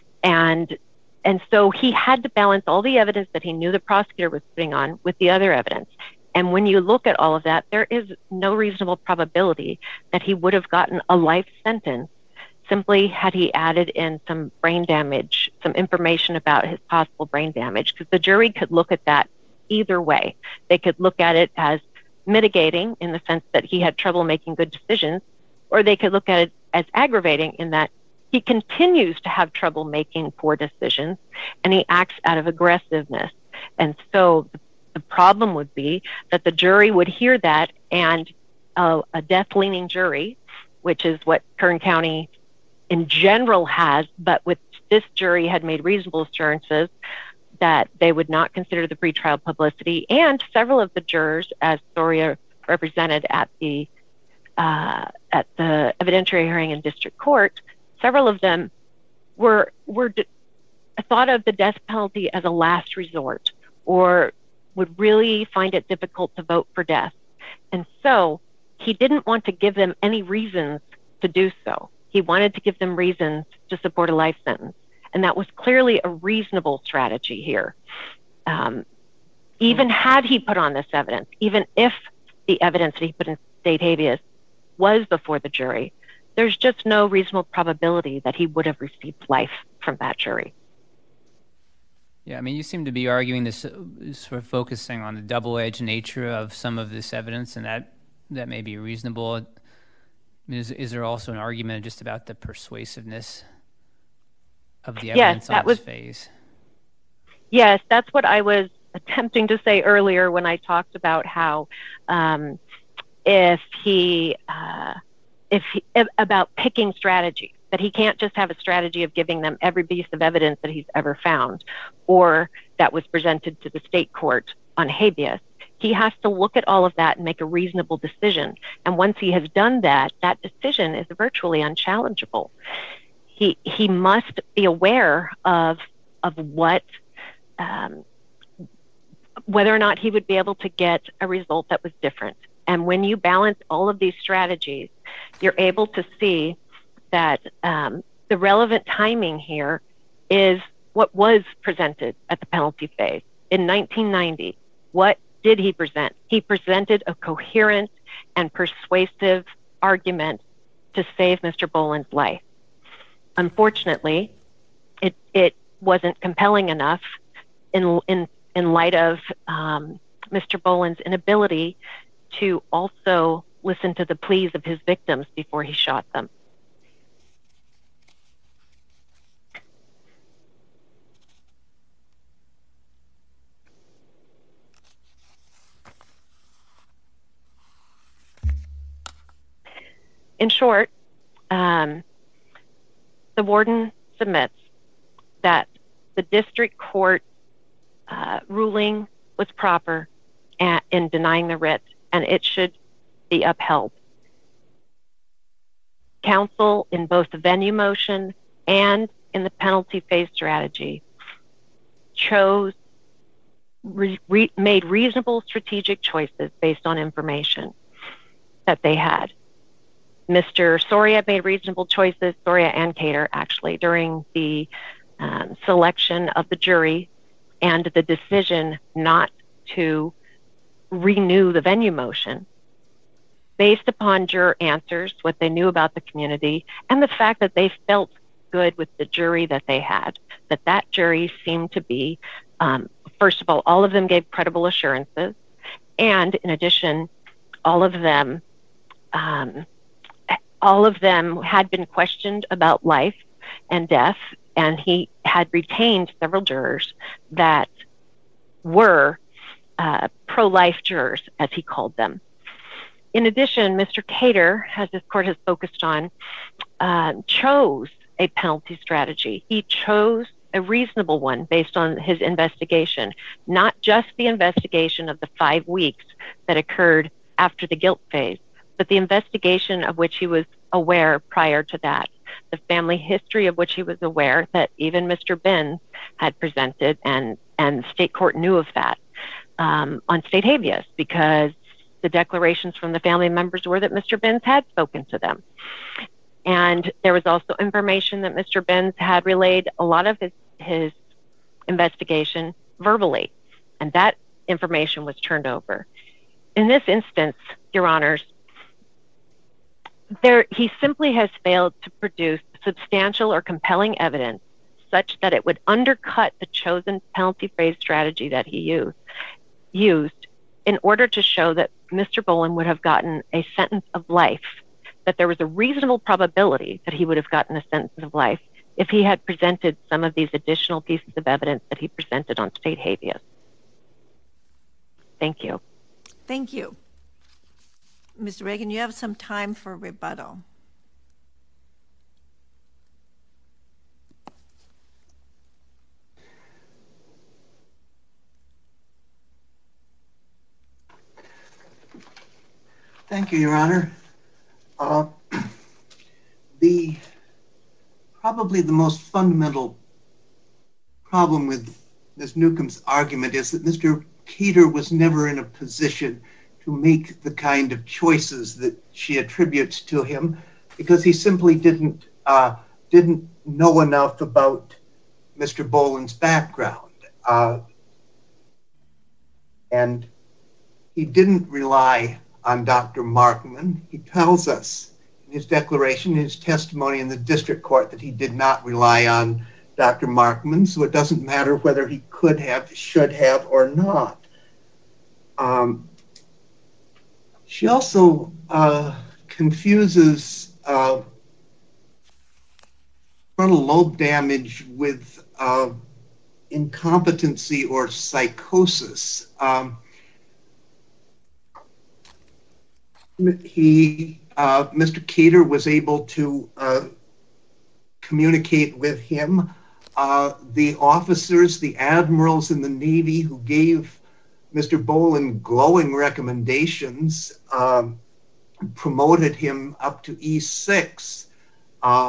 And and so he had to balance all the evidence that he knew the prosecutor was putting on with the other evidence. And when you look at all of that, there is no reasonable probability that he would have gotten a life sentence simply had he added in some brain damage, some information about his possible brain damage, because the jury could look at that either way. They could look at it as mitigating in the sense that he had trouble making good decisions, or they could look at it as aggravating in that he continues to have trouble making poor decisions and he acts out of aggressiveness. And so the problem would be that the jury would hear that, and uh, a death-leaning jury, which is what Kern County in general has, but with this jury had made reasonable assurances that they would not consider the pretrial publicity. And several of the jurors, as Soria represented at the uh, at the evidentiary hearing in district court, several of them were were d- thought of the death penalty as a last resort, or would really find it difficult to vote for death. And so he didn't want to give them any reasons to do so. He wanted to give them reasons to support a life sentence. And that was clearly a reasonable strategy here. Um, even had he put on this evidence, even if the evidence that he put in state habeas was before the jury, there's just no reasonable probability that he would have received life from that jury. Yeah, I mean, you seem to be arguing this, uh, sort of focusing on the double-edged nature of some of this evidence, and that that may be reasonable. I mean, is, is there also an argument just about the persuasiveness of the evidence yes, that on was, its face? Yes, that's what I was attempting to say earlier when I talked about how um, if he, uh, if he, about picking strategies, that he can't just have a strategy of giving them every piece of evidence that he's ever found or that was presented to the state court on habeas. He has to look at all of that and make a reasonable decision. And once he has done that, that decision is virtually unchallengeable. He he must be aware of of what, um, whether or not he would be able to get a result that was different. And when you balance all of these strategies, you're able to see that um, the relevant timing here is what was presented at the penalty phase. In nineteen ninety, what did he present? He presented a coherent and persuasive argument to save Mister Boland's life. Unfortunately, it it wasn't compelling enough in in in light of um, Mister Boland's inability to also listen to the pleas of his victims before he shot them. In short, um, the warden submits that the district court uh, ruling was proper at, in denying the writ, and it should be upheld. Counsel, in both the venue motion and in the penalty phase strategy, chose, re, re, made reasonable strategic choices based on information that they had. Mister Soria made reasonable choices, Soria and Cater, actually, during the um, selection of the jury and the decision not to renew the venue motion based upon juror answers, what they knew about the community, and the fact that they felt good with the jury that they had, that that jury seemed to be um, first of all, all of them gave credible assurances. And in addition, all of them, um, all of them had been questioned about life and death, and he had retained several jurors that were uh, pro-life jurors, as he called them. In addition, Mister Cater, as this court has focused on, uh, chose a penalty strategy. He chose a reasonable one based on his investigation, not just the investigation of the five weeks that occurred after the guilt phase, but the investigation of which he was aware prior to that, the family history of which he was aware that even Mister Benz had presented, and, and state court knew of that um, on state habeas, because the declarations from the family members were that Mister Benz had spoken to them. And there was also information that Mister Benz had relayed a lot of his, his investigation verbally, and that information was turned over. In this instance, Your Honors, there, he simply has failed to produce substantial or compelling evidence such that it would undercut the chosen penalty phase strategy that he used, used in order to show that Mister Boland would have gotten a sentence of life, that there was a reasonable probability that he would have gotten a sentence of life if he had presented some of these additional pieces of evidence that he presented on state habeas. Thank you. Thank you. Mister Reagan, you have some time for rebuttal. Thank you, Your Honor. Uh, the probably the most fundamental problem with Miz Newcomb's argument is that Mister Cater was never in a position to make the kind of choices that she attributes to him, because he simply didn't uh, didn't know enough about Mister Boland's background, uh, and he didn't rely on Doctor Markman. He tells us in his declaration, in his testimony in the district court, that he did not rely on Doctor Markman, so it doesn't matter whether he could have, should have, or not. Um, she also uh, confuses uh, frontal lobe damage with uh, incompetency or psychosis. Um, he, uh, Mister Cater was able to uh, communicate with him. Uh, the officers, the admirals in the Navy who gave Mister Boland glowing recommendations, um, promoted him up to E six, uh,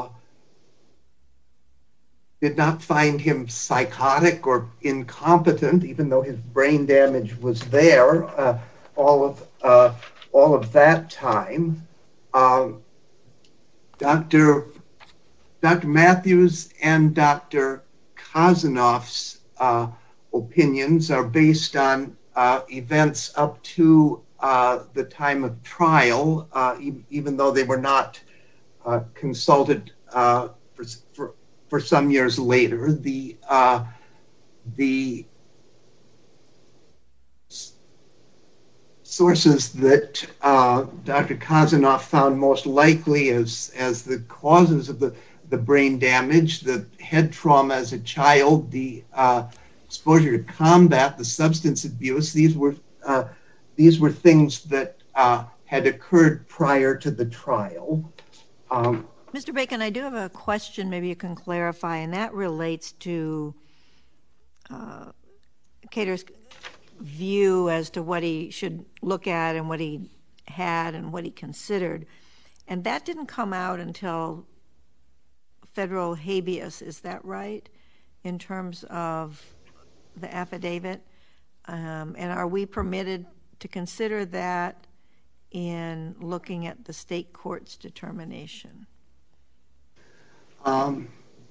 did not find him psychotic or incompetent, even though his brain damage was there uh, all of uh, all of that time. Um, Doctor Doctor Matthews and Doctor Kazanoff's uh, opinions are based on uh, events up to uh, the time of trial, uh, e even though they were not uh, consulted uh, for, for, for some years later. The, uh, the sources that uh, Doctor Kazanoff found most likely as, as the causes of the, the brain damage, the head trauma as a child, the uh, exposure to combat, the substance abuse, these were, uh, these were things that uh, had occurred prior to the trial. Um, Mister Bacon, I do have a question maybe you can clarify, and that relates to uh, Cater's view as to what he should look at and what he had and what he considered. And that didn't come out until federal habeas, is that right, in terms of the affidavit? Um, and are we permitted to consider that in looking at the state court's determination? Um,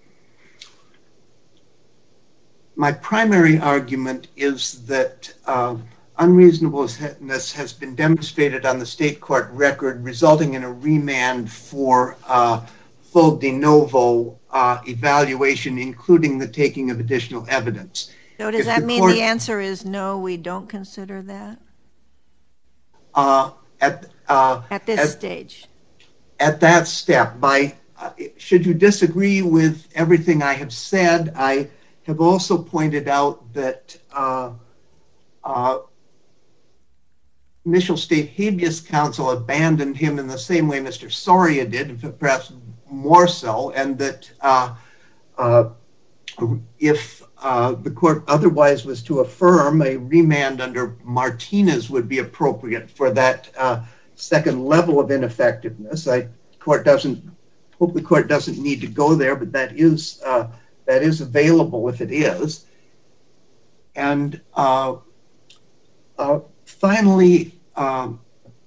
my primary argument is that uh, unreasonableness has been demonstrated on the state court record, resulting in a remand for uh, full de novo uh, evaluation, including the taking of additional evidence. So does If that the mean court- the answer is no, we don't consider that Uh, at uh, at this at, stage? at that step, by uh, should you disagree with everything I have said, I have also pointed out that uh, uh, initial state habeas counsel abandoned him in the same way Mister Soria did, perhaps more so, and that uh, uh, if uh, the court otherwise was to affirm, a remand under Martinez would be appropriate for that uh, second level of ineffectiveness. I court doesn't hope the court doesn't need to go there, but that is uh, that is available if it is. And uh, uh, finally, um,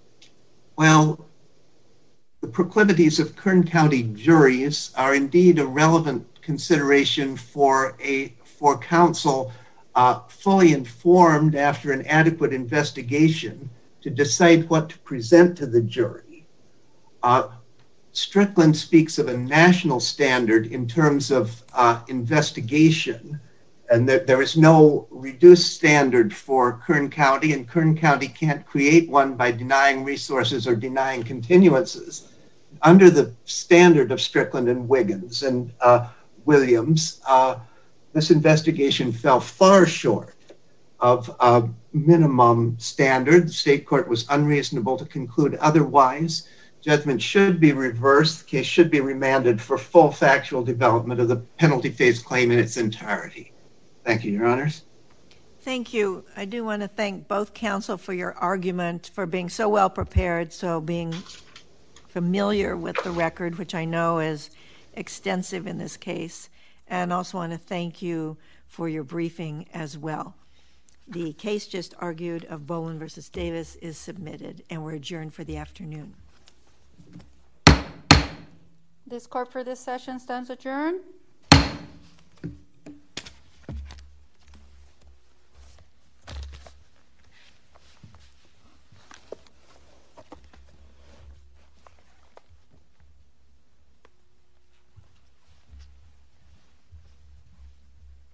well, the proclivities of Kern County juries are indeed a relevant consideration for a for counsel uh, fully informed after an adequate investigation to decide what to present to the jury. Uh, Strickland speaks of a national standard in terms of uh, investigation, and that there is no reduced standard for Kern County, and Kern County can't create one by denying resources or denying continuances. Under the standard of Strickland and Wiggins and uh, Williams, uh, this investigation fell far short of a minimum standard. The state court was unreasonable to conclude otherwise. Judgment should be reversed. The case should be remanded for full factual development of the penalty phase claim in its entirety. Thank you, Your Honors. Thank you. I do want to thank both counsel for your argument, for being so well prepared, so being familiar with the record, which I know is extensive in this case, and also want to thank you for your briefing as well. The case just argued of Boland versus Davis is submitted, and we're adjourned for the afternoon. This court for this session stands adjourned.